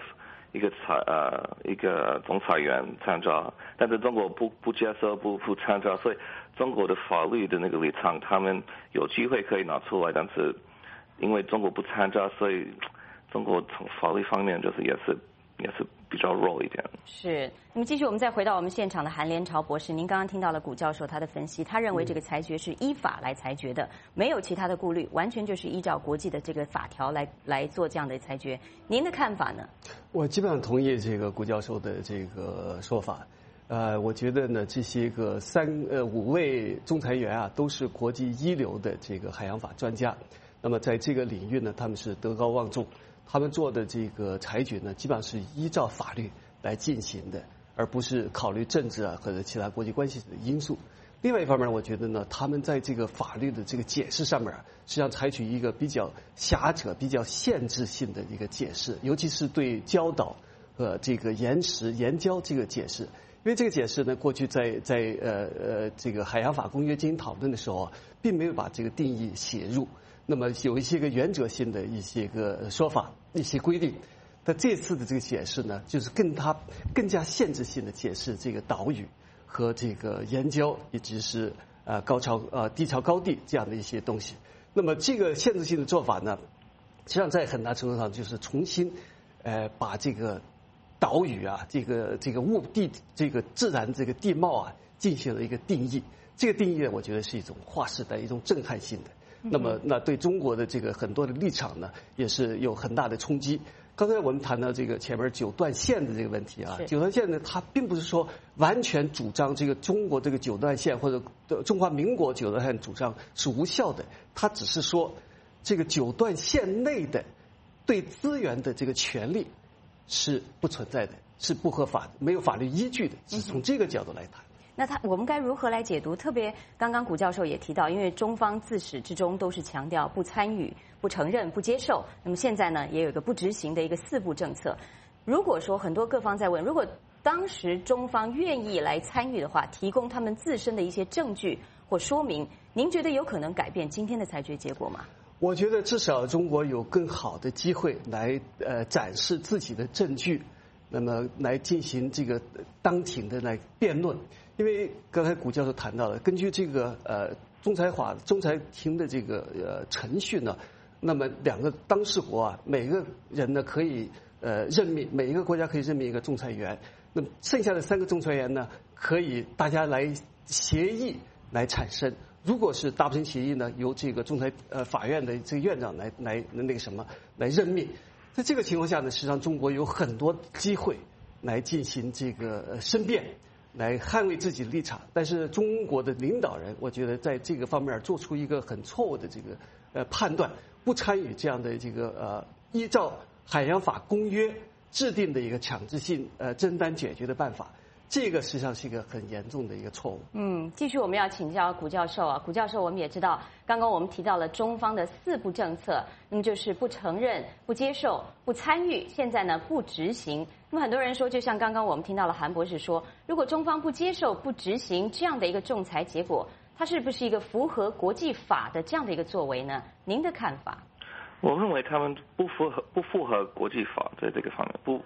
总裁员参加，但是中国不接受不参加，所以中国的法律的那个立场，他们有机会可以拿出来，但是因为中国不参加，所以中国从法律方面就是也是比较弱一点。 是，那么继续我们再回到我们现场的韩连朝博士，您刚刚听到了古教授他的分析，他认为这个裁决是依法来裁决的，没有其他的顾虑，完全就是依照国际的这个法条来做这样的裁决。您的看法呢？ 我基本上同意这个古教授的这个说法。我觉得呢，这些个5位仲裁员啊，都是国际一流的这个海洋法专家。那么在这个领域呢，他们是德高望重。他们做的这个裁决呢，基本上是依照法律来进行的，而不是考虑政治啊或者其他国际关系的因素。另外一方面，我觉得呢，他们在这个法律的这个解释上面啊，实际上采取一个比较狭窄、比较限制性的一个解释，尤其是对礁岛和这个岩礁这个解释。因为这个解释呢，过去在这个海洋法公约进行讨论的时候啊，并没有把这个定义写入。那么有一些个原则性的一些个说法、一些规定，但这次的这个解释呢，就是更加限制性的解释这个岛屿和这个岩礁，以及是低潮高地这样的一些东西。那么这个限制性的做法呢，实际上在很大程度上就是重新把这个岛屿啊，这个这个自然这个地貌啊，进行了一个定义。这个定义呢，我觉得是一种划时代、一种震撼性的。那么，那对中国的这个很多的立场呢，也是有很大的冲击。刚才我们谈到这个前面9段线的这个问题啊，9段线呢，它并不是说完全主张这个中国这个9段线或者中华民国9段线主张是无效的，它只是说这个9段线内的对资源的这个权利是不存在的，是不合法的，没有法律依据的，是从这个角度来谈。 那我们该如何来解读？特别刚刚古教授也提到，因为中方自始至终都是强调不参与、不承认、不接受。那么现在呢，也有一个不执行的一个4步政策。如果说很多各方在问，如果当时中方愿意来参与的话，提供他们自身的一些证据或说明，您觉得有可能改变今天的裁决结果吗？ 我觉得至少中国有更好的机会来展示自己的证据，那么来进行这个当庭的来辩论。因为刚才古教授谈到了，根据这个仲裁庭的这个程序呢，那么2个当事国啊，每个人呢可以任命，每一个国家可以任命一个仲裁员，那么剩下的3个仲裁员呢，可以大家来协议来产生。如果是达不成协议呢，由这个仲裁法院的这个院长来任命。在这个情况下呢，实际上中国有很多机会来进行这个申辩，来捍卫自己的立场。但是中国的领导人，我觉得在这个方面做出一个很错误的这个判断，不参与这样的这个依照海洋法公约制定的一个强制性争端解决的办法。这个实际上是一个很严重的一个错误。 继续我们要请教古教授啊，古教授，我们也知道，刚刚我们提到了中方的4步政策，那么就是不承认、不接受、不参与，现在呢不执行。那么很多人说，就像刚刚我们听到了韩博士说，如果中方不接受、不执行这样的一个仲裁结果，它是不是一个符合国际法的这样的一个作为呢？您的看法？ 我认为他们不符合国际法，在这个方面不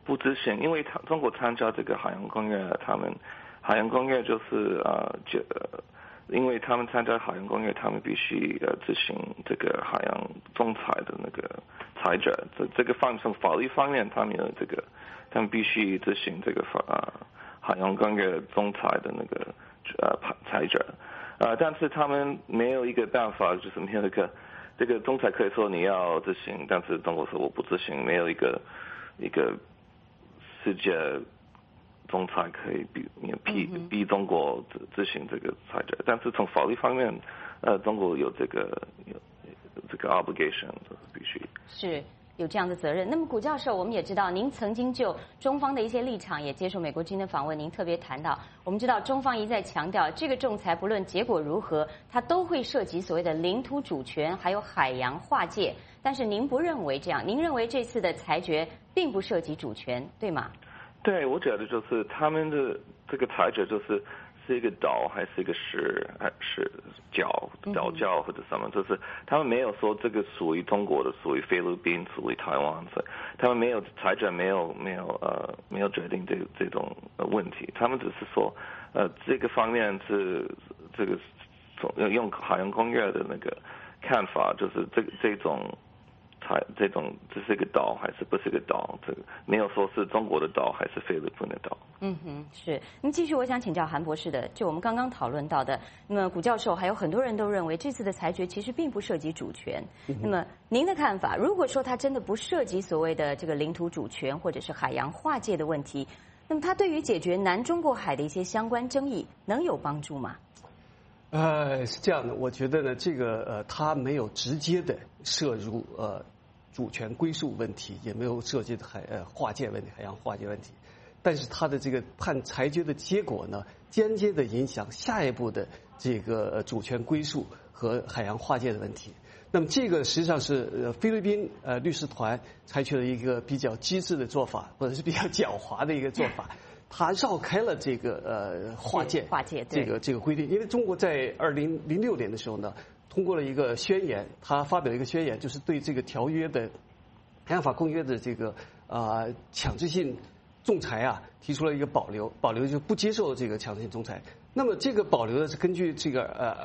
不执行，因为中国参加这个海洋公约，他们海洋公约就是因为他们参加海洋公约，他们必须执行这个海洋仲裁的那个裁决。这个从法律方面，他们有这个，他们必须执行这个海洋公约仲裁的那个裁决。但是他们没有一个办法，就是没有一个这个仲裁可以说你要执行，但是中国说我不执行，没有一个世界仲裁可以逼中国执行这个裁决。但是从法律方面，中国有这个 obligation， 就是必须是有这样的责任。那么古教授，我们也知道您曾经就中方的一些立场也接受美国之音的访问，您特别谈到，我们知道中方一再强调，这个仲裁不论结果如何，它都会涉及所谓的领土主权还有海洋划界。但是您不认为这样，您认为这次的裁决并不涉及主权，对吗？ 对，我觉得就是他们的这个裁决是一个岛还是一个还是角或者什么，就是他们没有说这个属于中国的，属于菲律宾，属于台湾，所以他们没有裁决，没有决定这种问题，他们只是说这个方面是这个用海洋公约的那个看法，就是这种这是一个岛还是不是一个岛？这个没有说是中国的岛还是菲律宾的岛。 是。那继续，我想请教韩博士的，就我们刚刚讨论到的，那么古教授还有很多人都认为这次的裁决其实并不涉及主权。那么您的看法，如果说它真的不涉及所谓的这个领土主权或者是海洋划界的问题，那么它对于解决南中国海的一些相关争议能有帮助吗？ 是这样的，我觉得呢，这个它没有直接的涉入主权归属问题，也没有涉及划界问题、海洋划界问题，但是它的这个裁决的结果呢，间接的影响下一步的这个主权归属和海洋划界的问题。那么这个实际上是菲律宾律师团采取了一个比较机智的做法，或者是比较狡猾的一个做法。他绕开了这个划界这个规定，因为中国在2006年的时候呢，通过了一个宣言，他发表了一个宣言，就是对这个条约的海洋法公约的这个强制性仲裁啊提出了一个保留就不接受这个强制性仲裁。那么这个保留呢是根据这个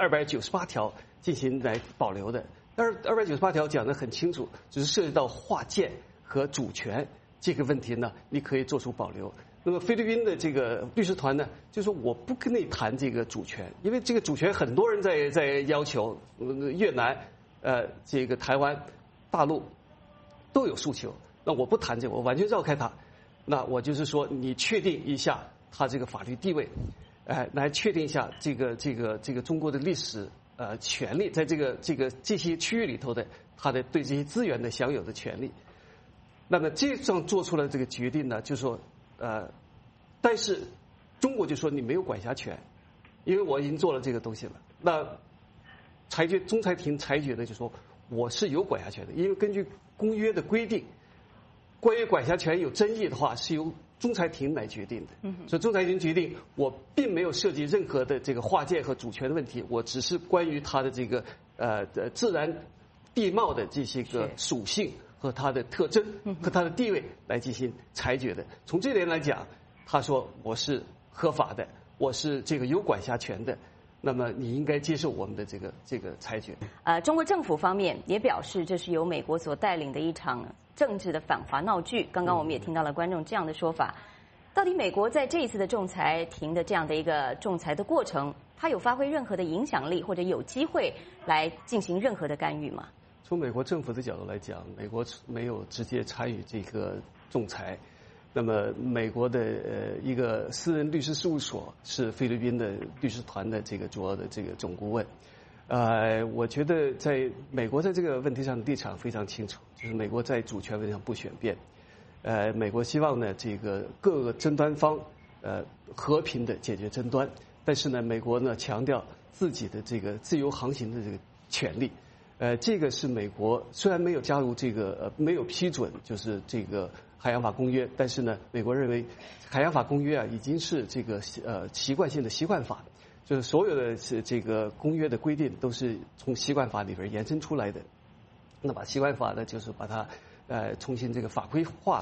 298条进行来保留的，但是298条讲得很清楚，只是涉及到划界和主权这个问题呢，你可以做出保留。那么菲律宾的这个律师团呢，就说我不跟你谈这个主权，因为这个主权很多人在要求，越南、这个台湾、大陆都有诉求，那我不谈这个，我完全绕开它。那我就是说，你确定一下它这个法律地位，来确定一下这个中国的历史权利，在这些区域里头的它的对这些资源的享有的权利。那么这样做出了这个决定呢，就说。但是中国就说你没有管辖权，因为我已经做了这个东西了。那仲裁庭裁决的就说我是有管辖权的，因为根据公约的规定，关于管辖权有争议的话是由仲裁庭来决定的。所以仲裁庭决定我并没有涉及任何的这个划界和主权的问题，我只是关于它的这个自然地貌的这些个属性。和它的特征和它的地位来进行裁决的。从这点来讲，他说我是合法的，我是这个有管辖权的，那么你应该接受我们的这个裁决。 中国政府方面也表示，这是由美国所带领的一场政治的反华闹剧。刚刚我们也听到了观众这样的说法。到底美国在这一次的仲裁庭的这样的一个仲裁的过程，它有发挥任何的影响力，或者有机会来进行任何的干预吗？ 从美国政府的角度来讲，美国没有直接参与这个仲裁。那么，美国的一个私人律师事务所是菲律宾的律师团的这个主要的这个总顾问。我觉得在美国在这个问题上的立场非常清楚，就是美国在主权问题上不选边。美国希望呢，这个各个争端方和平的解决争端，但是呢，美国呢强调自己的这个自由航行的这个权利。这个是美国虽然没有加入这个没有批准就是这个海洋法公约，但是呢，美国认为海洋法公约啊已经是这个习惯性的习惯法，就是所有的这个公约的规定都是从习惯法里边延伸出来的。那把习惯法呢，就是把它重新这个法规化了。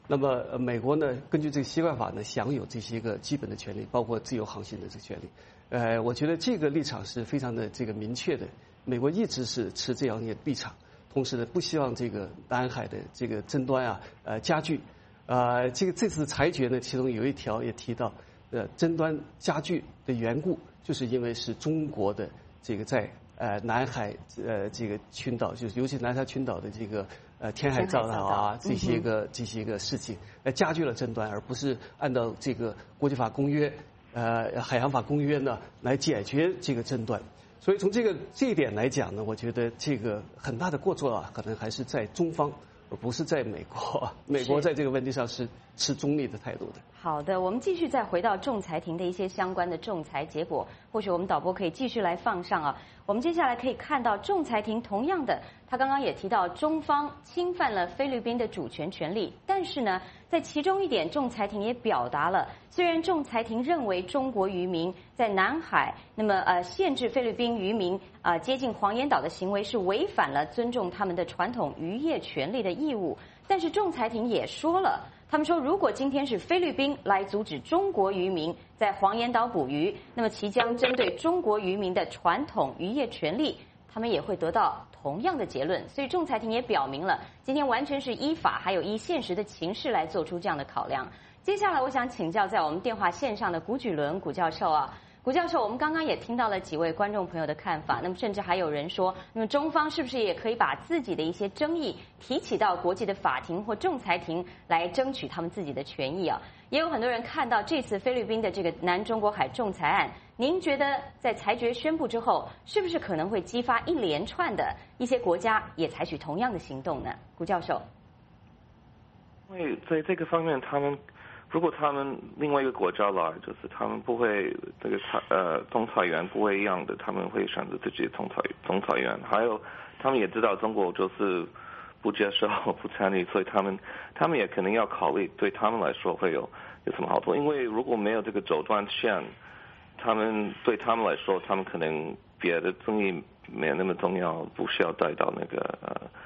那么美国呢，根据这个西关法呢，享有这些个基本的权利，包括自由航行的这个权利。我觉得这个立场是非常的这个明确的。美国一直是持这样一个立场，同时呢，不希望这个南海的这个争端加剧。这次裁决呢，其中有一条也提到，争端加剧的缘故，就是因为是中国的这个在南海这个群岛，就是尤其南沙群岛的这个填海造岛这些个事情，加剧了争端，而不是按照这个国际法公约海洋法公约呢来解决这个争端。所以从这一点来讲呢，我觉得这个很大的过错可能还是在中方，而不是在美国。美国在这个问题上是持中立的态度的。 好的，我们继续再回到仲裁庭的一些相关的仲裁结果，或许我们导播可以继续来放上啊。我们接下来可以看到仲裁庭同样的，他刚刚也提到中方侵犯了菲律宾的主权权利，但是呢，在其中一点，仲裁庭也表达了，虽然仲裁庭认为中国渔民在南海那么限制菲律宾渔民接近黄岩岛的行为是违反了尊重他们的传统渔业权利的义务，但是仲裁庭也说了。他们说，如果今天是菲律宾来阻止中国渔民在黄岩岛捕鱼，那么其将针对中国渔民的传统渔业权利，他们也会得到同样的结论。所以仲裁庭也表明了，今天完全是依法还有依现实的情势来做出这样的考量。接下来，我想请教在我们电话线上的古举伦古教授啊。古教授，我们刚刚也听到了几位观众朋友的看法，那么甚至还有人说，那么中方是不是也可以把自己的一些争议提起到国际的法庭或仲裁庭来争取他们自己的权益啊？也有很多人看到这次菲律宾的这个南中国海仲裁案，您觉得在裁决宣布之后，是不是可能会激发一连串的一些国家也采取同样的行动呢？古教授， 因为在这个方面，如果他们另外一个国家来，就是他们不会这个仲裁员不会一样的，他们会选择自己的仲裁员。还有，他们也知道中国就是不接受、不参与，所以他们也可能要考虑对他们来说会有什么好处。因为如果没有这个走断线，对他们来说，他们可能别的争议没有那么重要，不需要带到那个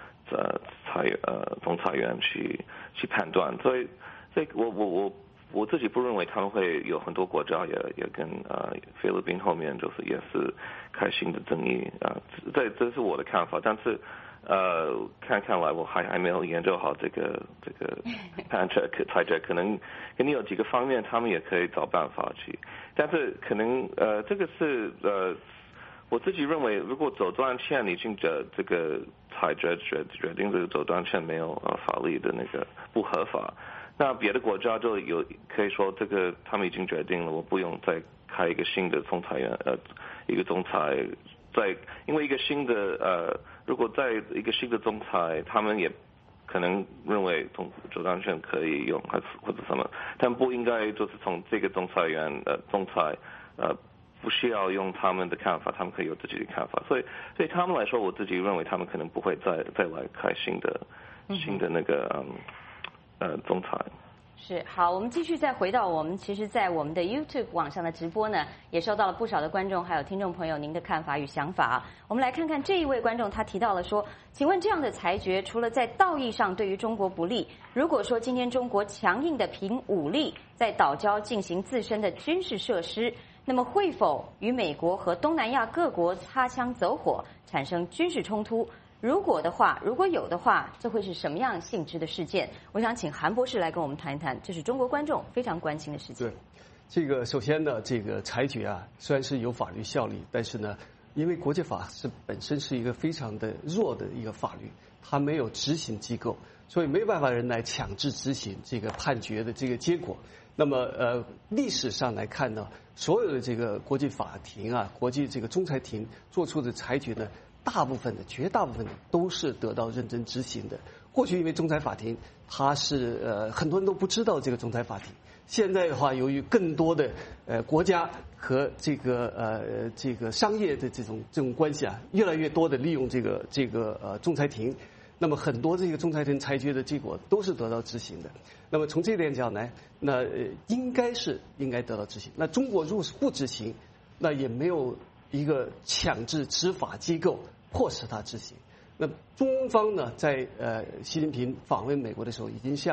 仲裁员去判断。所以我自己不认为他们会有很多国家也跟菲律宾后面就是也是开新的争议这是我的看法，但是看来我还没有研究好这个裁决，可能有几个方面他们也可以找办法去，但是可能这个是我自己认为，如果走断线已经这个裁决决定这个走断线没有法律的那个不合法。那别的国家就可以说这个他们已经决定了，我不用再开一个新的仲裁员一个仲裁因为一个新的如果在一个新的仲裁，他们也可能认为走断线可以用或者什么，但不应该就是从这个仲裁员仲裁不需要用他们的看法，他们可以有自己的看法，所以对他们来说，我自己认为他们可能不会再来开新的那个仲裁。 是好，我们继续再回到我们其实在我们的 YouTube 网上的直播呢，也收到了不少的观众还有听众朋友您的看法与想法。我们来看看这一位观众，他提到了说，请问这样的裁决除了在道义上对于中国不利，如果说今天中国强硬的凭武力在岛礁进行自身的军事设施，那么会否与美国和东南亚各国擦枪走火，产生军事冲突？如果有的话，这会是什么样性质的事件？我想请韩博士来跟我们谈一谈，这是中国观众非常关心的事情。 对，这个首先呢，这个裁决虽然是有法律效力，但是呢，因为国际法本身是一个非常的弱的一个法律，它没有执行机构，所以没有办法人来强制执行这个判决的这个结果。那么历史上来看呢，所有的这个国际法庭国际这个仲裁庭做出的裁决呢，绝大部分的都是得到认真执行的。过去因为仲裁法庭它是很多人都不知道这个仲裁法庭，现在的话由于更多的国家和这个商业的这种关系越来越多的利用这个仲裁庭，那么很多这个仲裁庭裁决的结果都是得到执行的。那么从这点讲呢，那应该得到执行。那中国如果是不执行，那也没有一个强制执法机构迫使他执行。那中方呢，在习近平访问美国的时候，已经向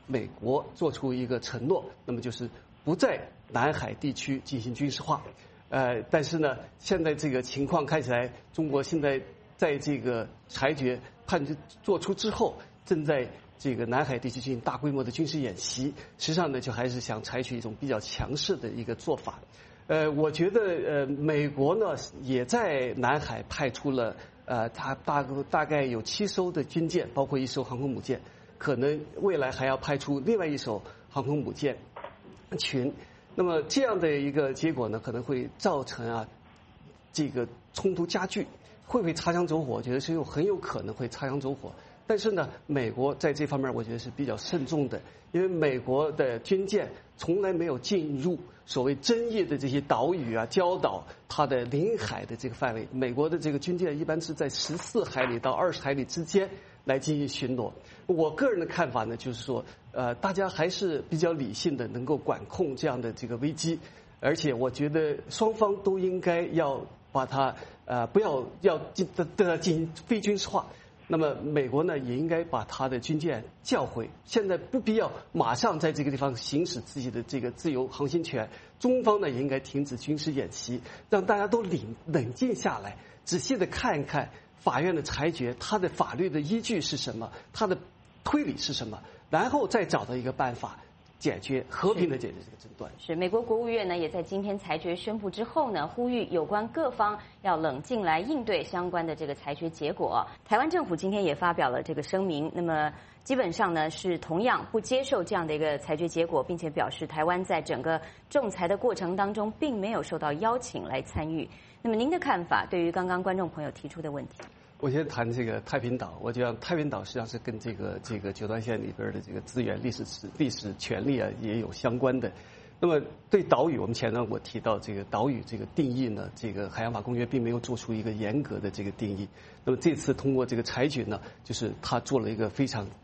美国做出一个承诺，那么就是不在南海地区进行军事化。但是呢，现在这个情况看起来，中国现在在这个裁决判决做出之后，正在这个南海地区进行大规模的军事演习，实际上呢，就还是想采取一种比较强势的一个做法。我觉得美国呢也在南海派出了它大概有7艘的军舰，包括1艘航空母舰，可能未来还要派出另外1艘航空母舰群。那么这样的一个结果呢，可能会造成这个冲突加剧，会不会擦枪走火？我觉得是很有可能会擦枪走火。但是呢，美国在这方面我觉得是比较慎重的，因为美国的军舰从来没有进入所谓争议的这些岛屿礁岛它的领海的这个范围。美国的这个军舰一般是在14海里到20海里之间来进行巡逻。我个人的看法呢，就是说，大家还是比较理性的，能够管控这样的这个危机，而且我觉得双方都应该要把它不要对它进行非军事化。那么美国呢，也应该把他的军舰叫回，现在不必要马上在这个地方行使自己的这个自由航行权。中方呢，也应该停止军事演习，让大家都冷静下来，仔细的看一看法院的裁决，它的法律的依据是什么，它的推理是什么，然后再找到一个办法和平的解决这个争端。 是美国国务院呢，也在今天裁决宣布之后呢，呼吁有关各方要冷静来应对相关的这个裁决结果。台湾政府今天也发表了这个声明，那么基本上呢是同样不接受这样的一个裁决结果，并且表示台湾在整个仲裁的过程当中并没有受到邀请来参与。那么您的看法对于刚刚观众朋友提出的问题？ 我先谈这个太平岛，我觉得太平岛实际上是跟这个九段线里边的这个资源、历史权利也有相关的。那么对岛屿，我们前面我提到这个岛屿这个定义呢，这个海洋法公约并没有做出一个严格的这个定义。那么这次通过这个裁决呢，就是他做了一个非常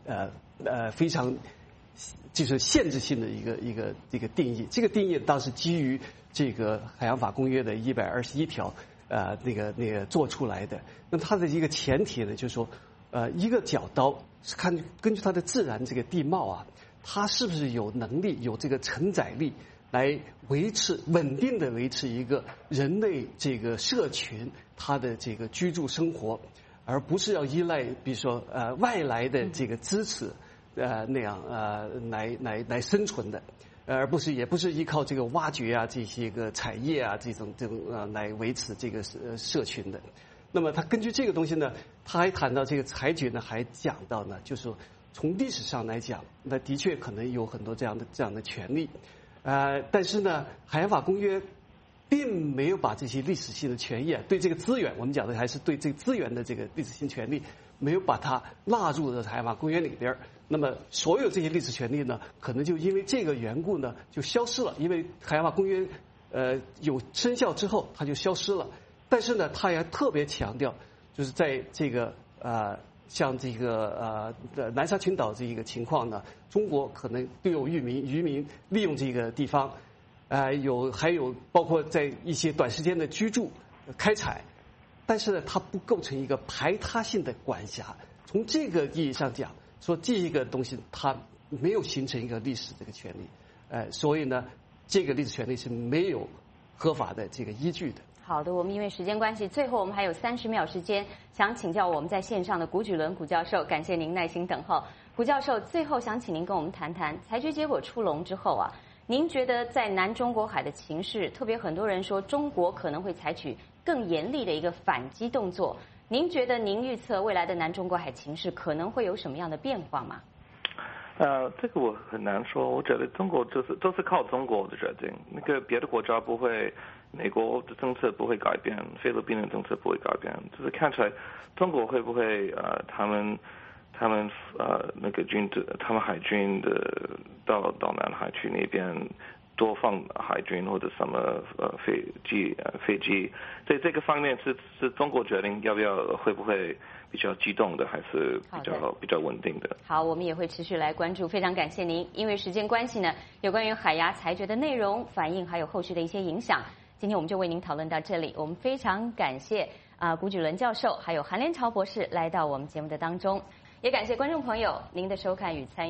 就是限制性的一个定义。这个定义当时基于这个海洋法公约的121条。那个做出来的，那它的一个前提呢，就是说，一个角岛是根据它的自然这个地貌它是不是有能力有这个承载力来稳定的维持一个人类这个社群它的这个居住生活，而不是要依赖比如说外来的这个支持那样来生存的。而也不是依靠这个挖掘这些个产业这种来维持这个社群的。那么他根据这个东西呢，他还谈到这个裁决呢，还讲到呢，就是说从历史上来讲，那的确可能有很多这样的权利，但是呢，海洋法公约并没有把这些历史性的权益对这个资源，我们讲的还是对这个资源的这个历史性权利，没有把它纳入到海洋法公约里边。那么所有这些历史权利呢，可能就因为这个缘故呢就消失了，因为海洋法公约有生效之后它就消失了。但是呢，他也特别强调，就是在这个像这个南沙群岛这一个情况呢，中国可能对有渔民利用这个地方，还有包括在一些短时间的居住开采，但是呢，它不构成一个排他性的管辖。从这个意义上讲，说这一个东西它没有形成一个历史这个权利，所以呢，这个历史权利是没有合法的这个依据的。 好的，我们因为时间关系，最后我们还有30秒时间，想请教我们在线上的古举伦古教授，感谢您耐心等候。古教授，最后想请您跟我们谈谈裁决结果出笼之后您觉得在南中国海的情势，特别很多人说中国可能会采取更严厉的一个反击动作，您觉得您预测未来的南中国海情势可能会有什么样的变化吗？ 这个我很难说，我觉得中国都是靠中国的决定，那个别的国家不会，美国的政策不会改变，菲律宾的政策不会改变，就是看起来中国会不会他们那个他们海军的到南海去那边多放海军或者什么飞机，在这个方面是中国决定要不要会不会比较激动的，还是比较稳定的。 好，我们也会持续来关注，非常感谢您。因为时间关系呢，有关于海牙裁决的内容、反应还有后续的一些影响，今天我们就为您讨论到这里。我们非常感谢古举伦教授还有韩连朝博士来到我们节目的当中，也感谢观众朋友您的收看与参与。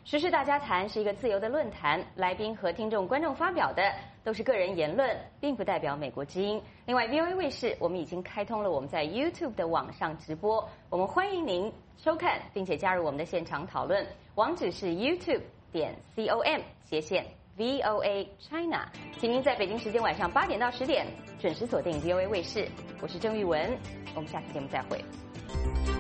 时事大家谈是一个自由的论坛，来宾和听众、观众发表的都是个人言论，并不代表美国之音。另外 ，VOA 卫视我们已经开通了我们在 YouTube 的网上直播，我们欢迎您收看，并且加入我们的现场讨论。网址是 youtube.com/VOA China， 请您在北京时间晚上8点到10点准时锁定 VOA 卫视。我是郑玉文，我们下次节目再会。